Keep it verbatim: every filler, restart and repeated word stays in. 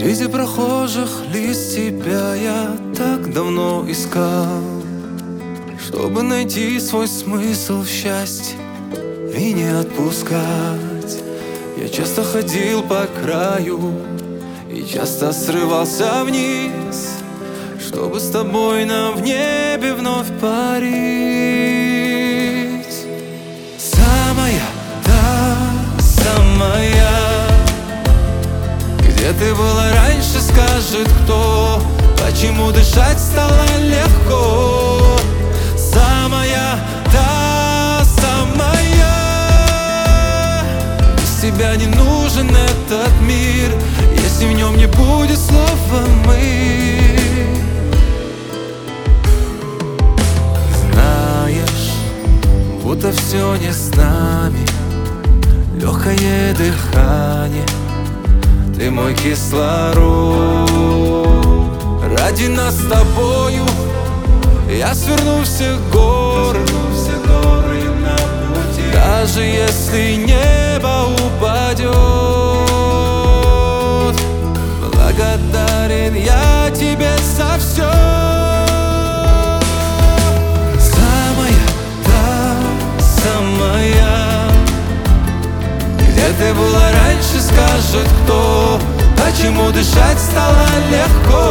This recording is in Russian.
Среди прохожих лиц тебя я так давно искал, чтобы найти свой смысл в счастье и не отпускать. Я часто ходил по краю и часто срывался вниз, чтобы с тобой нам в небе вновь парить. Самая, та самая, где ты была раньше, скажет кто, почему дышать стало легко. Самая, та самая, без тебя не нужен этот мир, если в нем не будет слова «мы». Знаешь, будто все не с нами, легкое дыхание, ты мой кислород. Ради нас с тобою я сверну все горы, даже если небо упадет. Благодарен я тебе за все. Самая, та самая, где ты была раньше, скажет кто, почему дышать стало легко.